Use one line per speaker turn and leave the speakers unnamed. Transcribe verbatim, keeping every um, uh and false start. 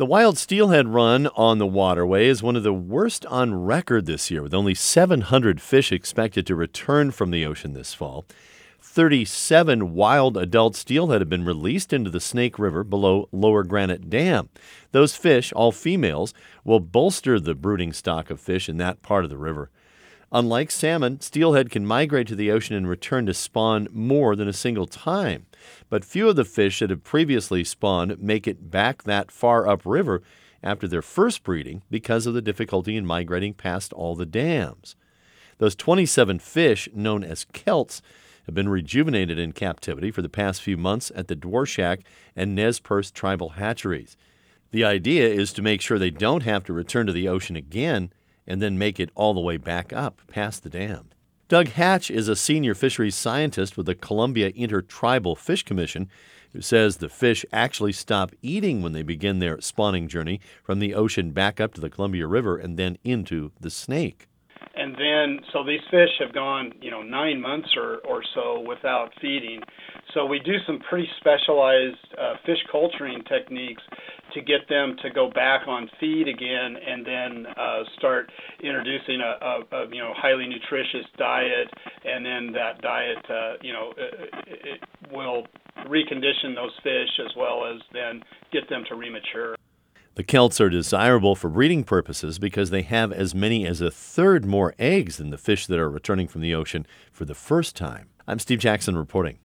The wild steelhead run on the waterway is one of the worst on record this year, with only seven hundred fish expected to return from the ocean this fall. thirty-seven wild adult steelhead have been released into the Snake River below Lower Granite Dam. Those fish, all females, will bolster the brooding stock of fish in that part of the river. Unlike salmon, steelhead can migrate to the ocean and return to spawn more than a single time. But few of the fish that have previously spawned make it back that far upriver after their first breeding because of the difficulty in migrating past all the dams. Those twenty-seven fish, known as kelts, have been rejuvenated in captivity for the past few months at the Dworshak and Nez Perce tribal hatcheries. The idea is to make sure they don't have to return to the ocean again and then make it all the way back up past the dam. Doug Hatch is a senior fisheries scientist with the Columbia Intertribal Fish Commission, who says the fish actually stop eating when they begin their spawning journey from the ocean back up to the Columbia River and then into the Snake.
And then, so these fish have gone, you know, nine months or, or so without feeding. So we do some pretty specialized uh, fish culturing techniques to get them to go back on feed again, and then uh, start introducing a, a, a you know highly nutritious diet, and then that diet uh, you know it, it will recondition those fish as well as then get them to remature.
The kelts are desirable for breeding purposes because they have as many as a third more eggs than the fish that are returning from the ocean for the first time. I'm Steve Jackson reporting.